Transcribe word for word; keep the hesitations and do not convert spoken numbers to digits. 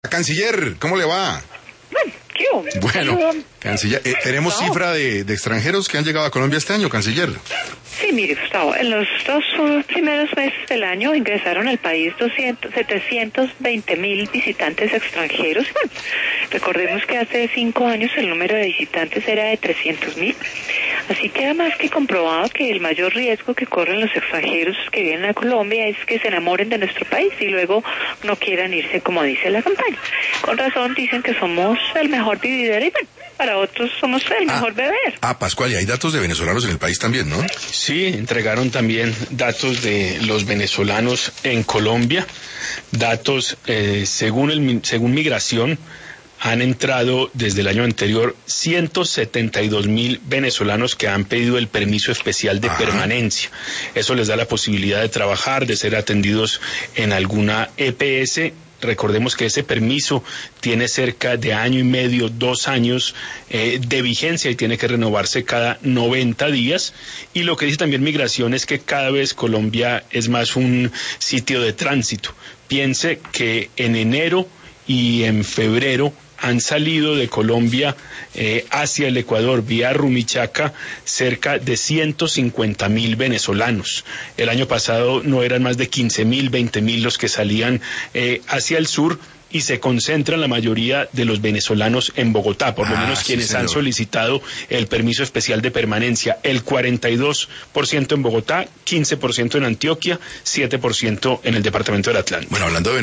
Canciller, ¿cómo le va? Bueno, ¿qué hubo? Bueno, Saludo. canciller, eh, ¿tenemos No. cifra de, de extranjeros que han llegado a Colombia este año, canciller? Sí, mire, Gustavo, en los dos uh, primeros meses del año ingresaron al país doscientos, setecientos veinte mil visitantes extranjeros. Bueno, recordemos que hace cinco años el número de visitantes era de trescientos mil. Así queda más que comprobado que el mayor riesgo que corren los extranjeros que vienen a Colombia es que se enamoren de nuestro país y luego no quieran irse, como dice la campaña. Con razón dicen que somos el mejor vividero y bueno, para otros somos el mejor ah, beber. Ah, Pascual, y hay datos de venezolanos en el país también, ¿no? Sí, entregaron también datos de los venezolanos en Colombia, datos eh, según el según Migración. Han entrado desde el año anterior ciento setenta y dos mil venezolanos que han pedido el permiso especial de Ajá. permanencia. Eso les da la posibilidad de trabajar, de ser atendidos en alguna E P S. Recordemos que ese permiso tiene cerca de año y medio, dos años eh, de vigencia y tiene que renovarse cada noventa días. Y lo que dice también Migración es que cada vez Colombia es más un sitio de tránsito. Piense que en enero y en febrero han salido de Colombia eh, hacia el Ecuador vía Rumichaca cerca de ciento cincuenta mil venezolanos. El año pasado no eran más de quince mil, veinte mil los que salían eh, hacia el sur, y se concentran la mayoría de los venezolanos en Bogotá, por lo Ah, menos sí, quienes señor. han solicitado el permiso especial de permanencia. El cuarenta y dos por ciento en Bogotá, quince por ciento en Antioquia, siete por ciento en el departamento del Atlántico. Bueno, hablando de